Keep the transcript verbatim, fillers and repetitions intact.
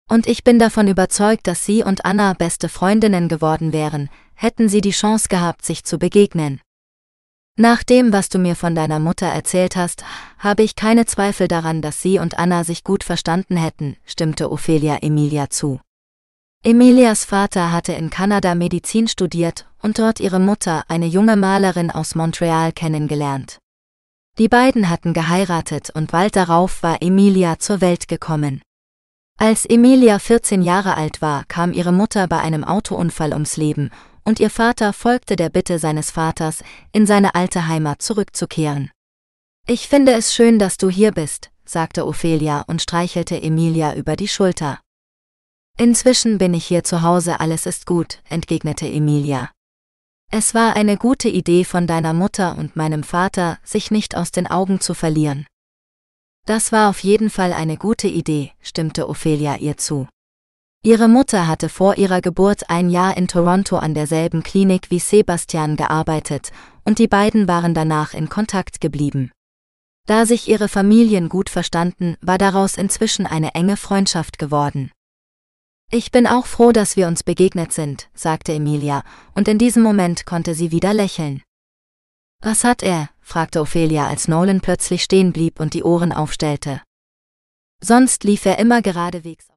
Und ich bin davon überzeugt, dass sie und Anna beste Freundinnen geworden wären, hätten sie die Chance gehabt, sich zu begegnen. Nach dem, was du mir von deiner Mutter erzählt hast, habe ich keine Zweifel daran, dass sie und Anna sich gut verstanden hätten, stimmte Ophelia Emilia zu. Emilias Vater hatte in Kanada Medizin studiert und dort ihre Mutter, eine junge Malerin aus Montreal, kennengelernt. Die beiden hatten geheiratet und bald darauf war Emilia zur Welt gekommen. Als Emilia vierzehn Jahre alt war, kam ihre Mutter bei einem Autounfall ums Leben und ihr Vater folgte der Bitte seines Vaters, in seine alte Heimat zurückzukehren. »Ich finde es schön, dass du hier bist«, sagte Ophelia und streichelte Emilia über die Schulter. »Inzwischen bin ich hier zu Hause, alles ist gut«, entgegnete Emilia. »Es war eine gute Idee von deiner Mutter und meinem Vater, sich nicht aus den Augen zu verlieren.« »Das war auf jeden Fall eine gute Idee«, stimmte Ophelia ihr zu. Ihre Mutter hatte vor ihrer Geburt ein Jahr in Toronto an derselben Klinik wie Sebastian gearbeitet und die beiden waren danach in Kontakt geblieben. Da sich ihre Familien gut verstanden, war daraus inzwischen eine enge Freundschaft geworden. »Ich bin auch froh, dass wir uns begegnet sind«, sagte Emilia, und in diesem Moment konnte sie wieder lächeln. »Was hat er?« fragte Ophelia, als Nolan plötzlich stehen blieb und die Ohren aufstellte. Sonst lief er immer geradewegs.